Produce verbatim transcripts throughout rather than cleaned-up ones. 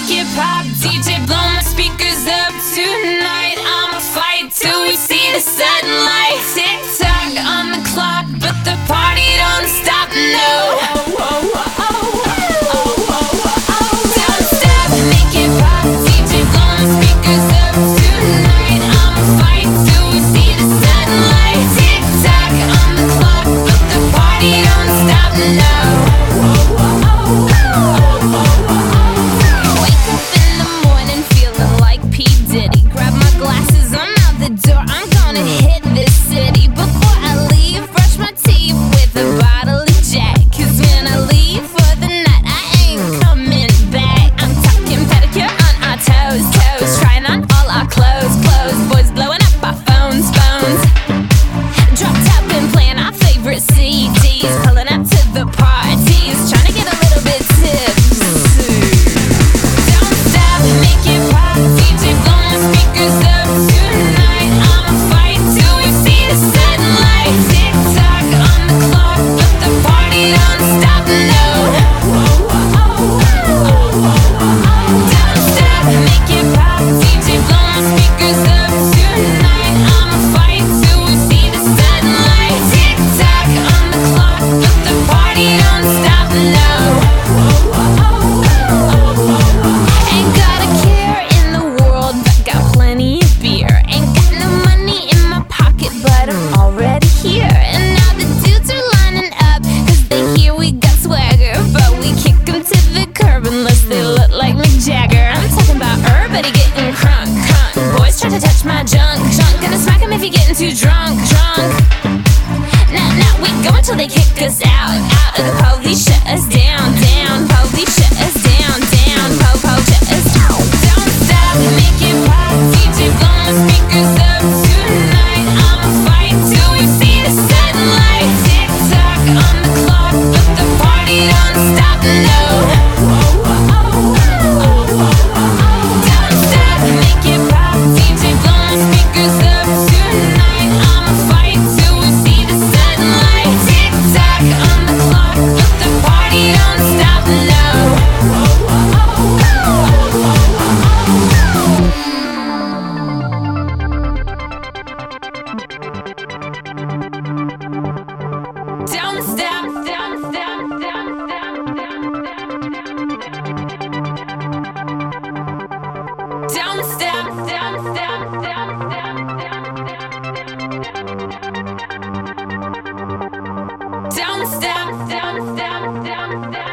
make it pop. D J blow my speakers up tonight. I'ma fight till we see the sunlight. Tick tock on the clock, but the party don't stop, no. Don't stop, make it pop. D J blow my speakers up tonight. I'ma fight till we see the sunlight. Tick tock on the clock, but the party don't stop, no. Wake up in the morning feeling like P. Diddy. Grab my glasses, I'm out the door, I'm gonna hit this city. Before I leave, brush my teeth with a bottle of Jack. Cause when I leave for the night, I ain't coming back. I'm talking pedicure on our toes, toes. Trying on all our clothes, clothes. Boys blowing up our phones, phones. Dropped up and playing our favorite C Ds. Pulling up to the parties, trying to get a little bit tipsy. Don't stop, make it pop. D J blow my speakers up tonight. I'ma fight till we see the sunlight. Tick tock on the clock, but the party don't stop, no. Don't stop, make it pop. D J blow my speakers up tonight. I'ma fight till we see the sunlight. Tick tock on the clock, but the party don't stop, no. Ain't got a care in the world, but got plenty of beer. Ain't got no money in my pocket, but I'm already here. And now the dudes are lining up, cause they hear we got swagger. But we kick them to the curb unless they look like Mick Jagger. I'm talking about everybody getting crunk, crunk. Boys try to touch my junk, junk. Gonna smack him if you're getting too drunk, drunk. Now, now we go until they kick us out, out. Or the police shut us down, down. Police shut us down, down. Po, po, shut us down. Don't stop, make it pop. D J blow my speakers up tonight. I'ma fight till we see the sunlight. Tick tock on the clock, but the party don't stop, no. Don't stop, make it pop. D J blow my speakers up tonight. I'ma fight till we see the sunlight. Tick tock on the clock, but the party don't stop, no. Don't stop, don't stop, don't stop, don't stop, don't stop, don't stop. Don't stop, don't stop, don't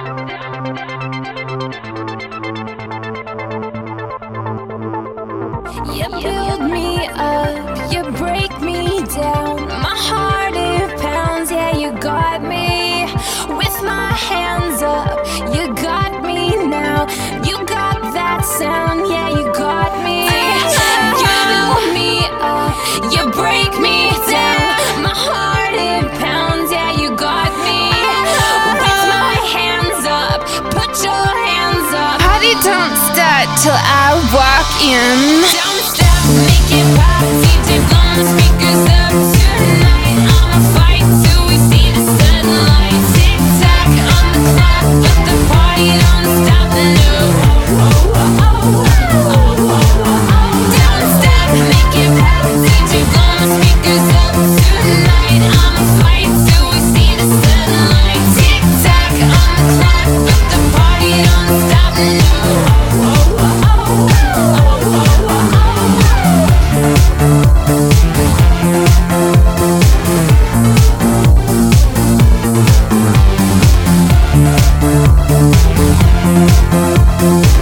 stop. You build me up, you break me down. My heart it pounds, yeah, you got me. With my hands up, you got me now. You got that sound, yeah, you got me. You build me up, you break me down. My heart it pounds, yeah, you got me. With my hands up, put your hands up. Party don't start till I walk in. Don't stop, make it pop. D J blow my speakers up tonight. I'ma fight till we see the sunlight. Tick tock on the clock, but the party don't stop, no. Don't stop, make it pop. D J blow my speakers up tonight. I'ma fight till we see the sunlight. Tick tock on the clock, but the party don't stop, no. We'll be right back.